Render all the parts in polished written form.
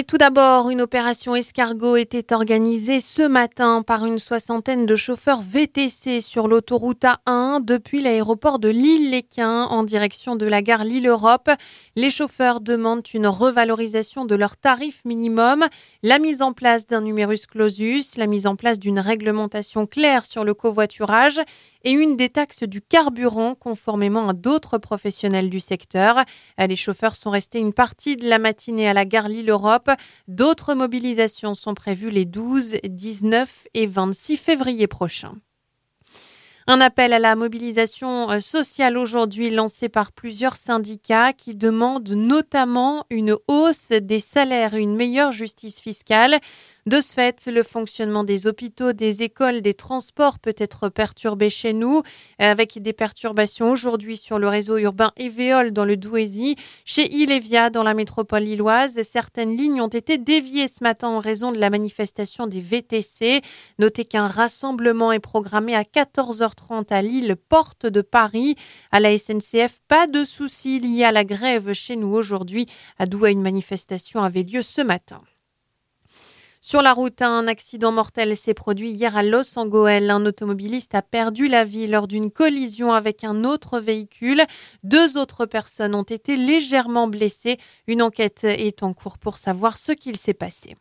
Mais tout d'abord, une opération escargot était organisée ce matin par une soixantaine de chauffeurs VTC sur l'autoroute A1 depuis l'aéroport de Lille-Léquin en direction de la gare Lille-Europe. Les chauffeurs demandent une revalorisation de leur tarif minimum, la mise en place d'un numerus clausus, la mise en place d'une réglementation claire sur le covoiturage et une détaxe du carburant conformément à d'autres professionnels du secteur. Les chauffeurs sont restés une partie de la matinée à la gare Lille-Europe. D'autres mobilisations sont prévues les 12, 19 et 26 février prochains. Un appel à la mobilisation sociale aujourd'hui lancé par plusieurs syndicats qui demandent notamment une hausse des salaires et une meilleure justice fiscale. De ce fait, le fonctionnement des hôpitaux, des écoles, des transports peut être perturbé chez nous, avec des perturbations aujourd'hui sur le réseau urbain Évéole dans le Douaisis. Chez Ilévia, dans la métropole lilloise, certaines lignes ont été déviées ce matin en raison de la manifestation des VTC. Notez qu'un rassemblement est programmé à 14h30 à Lille, porte de Paris. À la SNCF, pas de soucis liés à la grève chez nous aujourd'hui. À Douai, une manifestation avait lieu ce matin. Sur la route, un accident mortel s'est produit hier à Los en Goële. Un automobiliste a perdu la vie lors d'une collision avec un autre véhicule. 2 autres personnes ont été légèrement blessées. Une enquête est en cours pour savoir ce qu'il s'est passé.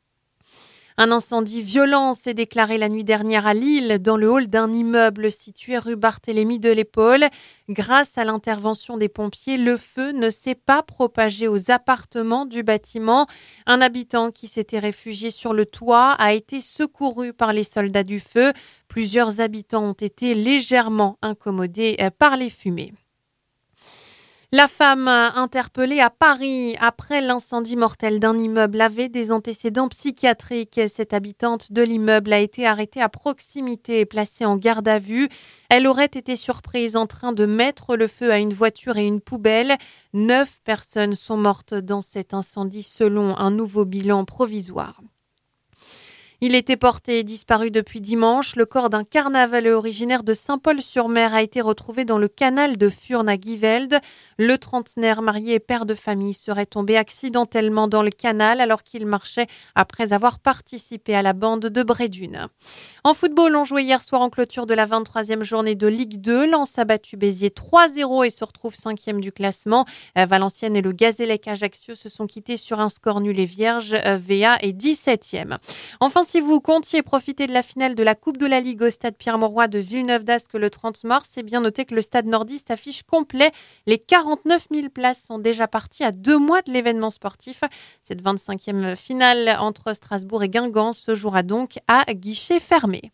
Un incendie violent s'est déclaré la nuit dernière à Lille, dans le hall d'un immeuble situé rue Barthélemy de l'Épaule. Grâce à l'intervention des pompiers, le feu ne s'est pas propagé aux appartements du bâtiment. Un habitant qui s'était réfugié sur le toit a été secouru par les soldats du feu. Plusieurs habitants ont été légèrement incommodés par les fumées. La femme interpellée à Paris après l'incendie mortel d'un immeuble avait des antécédents psychiatriques. Cette habitante de l'immeuble a été arrêtée à proximité et placée en garde à vue. Elle aurait été surprise en train de mettre le feu à une voiture et une poubelle. 9 personnes sont mortes dans cet incendie selon un nouveau bilan provisoire. Il était porté et disparu depuis dimanche. Le corps d'un carnavaleux originaire de Saint-Paul-sur-Mer a été retrouvé dans le canal de Furnes à Givelde. Le trentenaire marié et père de famille serait tombé accidentellement dans le canal alors qu'il marchait après avoir participé à la bande de Brédune. En football, on jouait hier soir en clôture de la 23e journée de Ligue 2. Lens a battu Béziers 3-0 et se retrouve 5e du classement. Valenciennes et le Gazélec Ajaccio se sont quittés sur un score nul et vierge. VA est 17e. Enfin, si vous comptiez profiter de la finale de la Coupe de la Ligue au stade Pierre-Mauroy de Villeneuve-d'Ascq le 30 mars, c'est bien noté que le stade nordiste affiche complet. Les 49 000 places sont déjà parties à 2 mois de l'événement sportif. Cette 25e finale entre Strasbourg et Guingamp se jouera donc à guichet fermé.